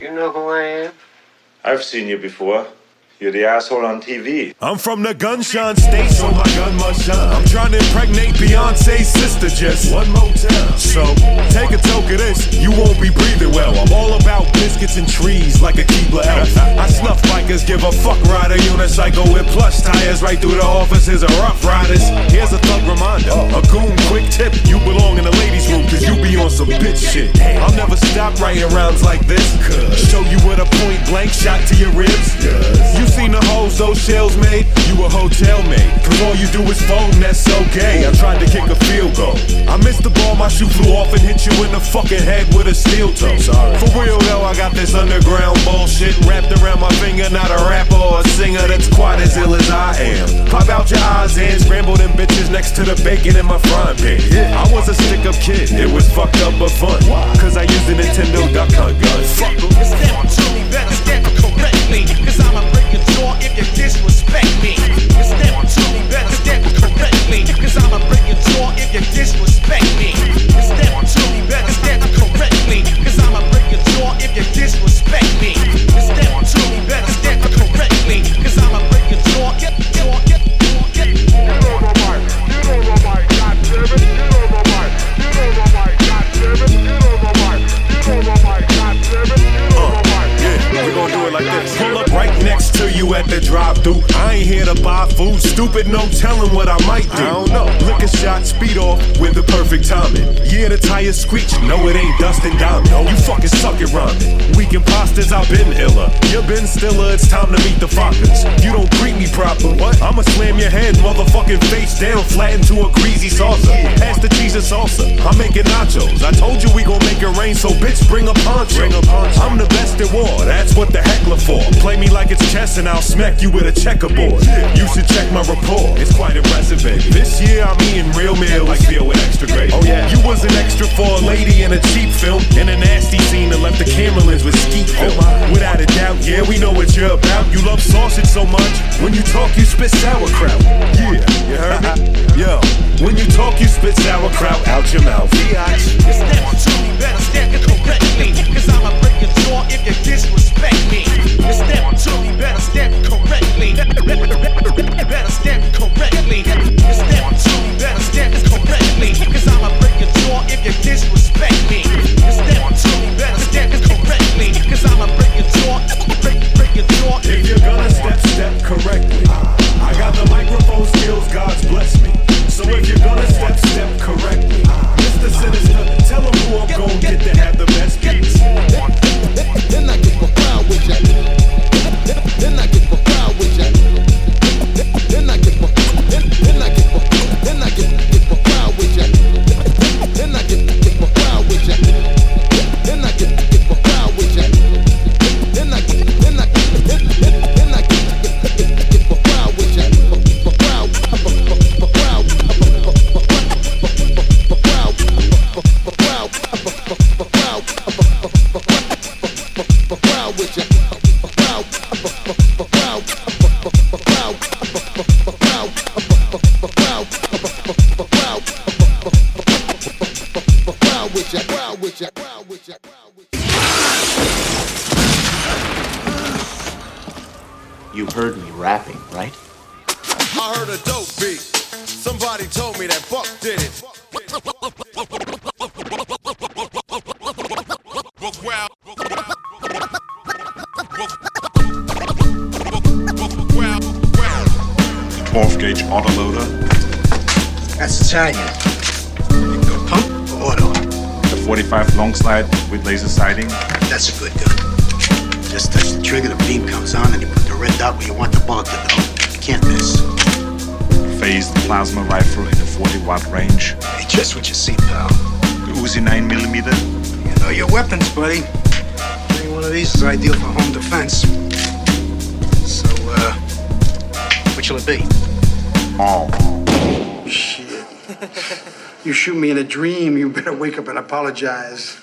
You know who I am? I've seen you before. You're the asshole on TV. I'm from the gunshine state, so my gun must shine. I'm trying to impregnate Beyonce's sister just one more time. So, take a toke of this, you won't be breathing well. I'm all about biscuits and trees like a Keebler elf. I snuff bikers, give a fuck rider unicycle with plush tires right through the offices of Rough Riders. Here's a thug reminder, a goon quick tip. You belong in the ladies' room cause you be on some bitch shit. I'll never stop writing rounds like this. Show you with a point blank shot to your ribs. You seen the hoes those shells made? You a hotel mate. Cause all you do is fold and that's so gay. I tried to kick a field goal. I missed the ball, my shoe flew off and hit you in the fucking head with a steel toe. Sorry. For real though, I got this underground bullshit wrapped around my finger. Not a rapper or a singer that's quite as ill as I am. Pop out your eyes and scramble them bitches next to the bacon in my frying pan. I was a stick-up kid, it was fucked up but fun. Cause I used a Nintendo Duck Hunt gun. Fuck em. Step to me, better step correctly. Cause I'ma break your jaw if you disrespect me. Step to me, better step correctly. Cause I'ma break your jaw if you disrespect me. Step to me, better step correctly. Cause I'ma break your jaw if you disrespect me. Step to me, better step correctly. Cause I'ma break your jaw. Get. Get over my, get over my, goddammit. Get over my, get over my, goddammit. Get over my, get over my, goddammit. Get over my. Yeah, we gon' do it like this. Pull up right next to you at the drive-thru. I ain't here to buy food. Stupid, no telling what I might do. I don't know. Lick a shot, speed off with the perfect timing. Yeah, the tires screech. No, it ain't Dustin Diamond. You fucking suck at rhyming. Weak imposters, I've been iller. You been stiller, it's time to meet the Fockers. You don't greet me proper. What? I'ma slam your head, motherfucking face down, flat into a greasy saucer. Pass the cheese and salsa. I'm making nachos. I told you we gon' make it rain, so bitch, bring a poncho. I'm the best at war, that's what the heckler for. Play me like it's chess and I'll smack you with a checkerboard. You should check my rapport, it's quite impressive, baby. This year I'm eating real meals like veal with extra gravy. Oh yeah, you was an extra for a lady in a cheap film, in a nasty scene that left the camera lens with skeet film. Without a doubt, yeah, we know what you're about. You love sausage so much, when you talk you spit sauerkraut. Yeah, you heard me? Yo, when you talk you spit sauerkraut out your mouth. Step to me, better step correctly. Cause I'ma break your jaw if you disrespect me. Step to me, better step correctly. Better step correctly. Step to me, better step correctly. Cause I'ma break your jaw if you disrespect me. Step to me, better step correctly. Cause I'ma break your jaw. Break your jaw. If you're gonna step correctly, I got the microphone skills, God's bless me. So if you're gonna step correctly, Mr. Sinister, tell him who I'm gon' get to have the best beats. Then I get proud with ya. Then I get proud with ya. Then I get proud with ya. Then I get proud with ya. Then I get proud with ya. Then I get proud with ya. Then I get You heard me rapping, right? I heard a dope beat. Somebody told me that Buck did it. Dwarf gauge autoloader. That's Italian. You go pump or auto? The 45 long slide with laser sighting. That's a good gun. Just touch the trigger, the beam comes on, and you put the red dot where you want the bullet to go. You can't miss. Phased plasma rifle in the 40-watt range. Hey, just what you see, pal. The Uzi 9mm. You know your weapons, buddy. Any one of these is ideal for home defense. So, which will it be? All. Shit. You shoot me in a dream, you better wake up and apologize.